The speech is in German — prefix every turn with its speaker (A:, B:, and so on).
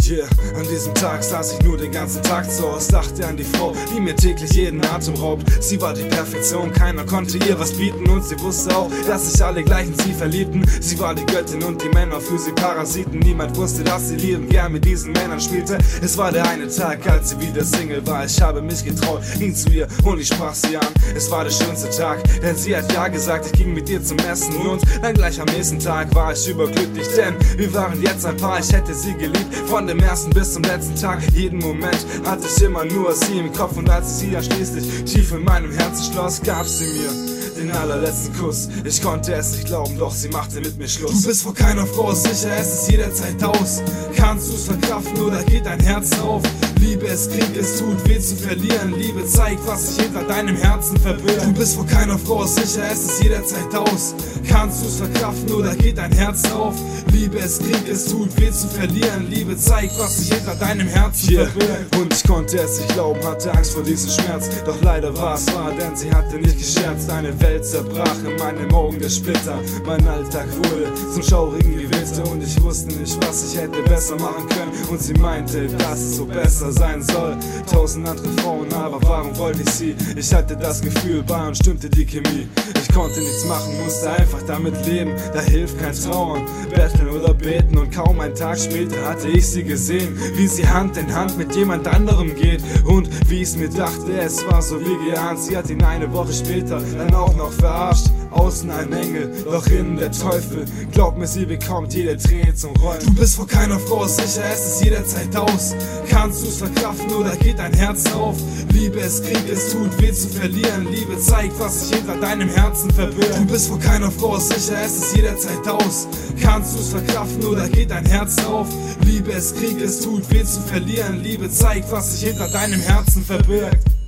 A: Yeah, an diesem Tag saß ich nur den ganzen Tag zu Hause, dachte an die Frau, die mir täglich jeden Atem raubt. Sie war die Perfektion, keiner konnte ihr was bieten und sie wusste auch, dass sich alle gleich in sie verliebten. Sie war die Göttin und die Männer für sie Parasiten. Niemand wusste, dass sie liebend gern mit diesen Männern spielte. Es war der eine Tag, als sie wieder Single war. Ich habe mich getraut, ging zu ihr und ich sprach sie an. Es war der schönste Tag, denn sie hat ja gesagt, ich ging mit ihr zum Essen. Und dann gleich am nächsten Tag war ich überglücklich, denn wir waren jetzt ein Paar. Ich hätte sie geliebt, von dem ersten bis zum letzten Tag. Jeden Moment hatte ich immer nur sie im Kopf. Und als ich sie ja schließlich tief in meinem Herzen schloss, gab sie mir den allerletzten Kuss. Ich konnte es nicht glauben, doch sie machte mit mir Schluss. Du bist vor keiner Frau sicher, es ist jederzeit aus. Kannst du's verkraften oder geht dein Herz auf? Liebe, es Krieg, es tut weh zu verlieren. Liebe zeigt, was sich hinter deinem Herzen verbirgt. Du bist vor keiner Frau sicher, es ist jederzeit aus. Kannst du's verkraften oder geht dein Herz auf? Liebe, es Krieg, es tut weh zu verlieren. Liebe zeigt, was sich hinter deinem Herzen verbirgt. Und ich konnte es nicht glauben, hatte Angst vor diesem Schmerz. Doch leider war es wahr, denn sie hatte nicht gescherzt. Eine Welt zerbrach in meinen Augen der Splitter. Mein Alltag wurde zum schaurigen Gewitter und ich wusste nicht, was ich hätte besser machen können. Und sie meinte, dass es so besser sein soll. 1000 andere Frauen, aber warum wollte ich sie? Ich hatte das Gefühl, bei uns stimmte die Chemie. Ich konnte nichts machen, musste einfach damit leben. Da hilft kein Trauern, betteln oder beten. Und kaum einen Tag später hatte ich sie gesehen, wie sie Hand in Hand mit jemand anderem geht. Und wie ich's mir dachte, es war so wie geahnt. Sie hat ihn eine Woche später dann auch noch verarscht. Außen ein Engel, doch innen der Teufel. Glaub mir, sie bekommt jede Träne zum Rollen. Du bist vor keiner Frau sicher, es ist jederzeit aus. Kannst du's verkraften oder geht dein Herz auf? Liebe, es Krieg, es tut weh zu verlieren. Liebe zeigt, was sich hinter deinem Herzen verbirgt. Du bist vor keiner Frau sicher, es ist jederzeit aus. Kannst du's verkraften oder geht dein Herz auf? Liebe, es Krieg, es tut weh zu verlieren. Liebe zeigt, was sich hinter deinem Herzen verbirgt.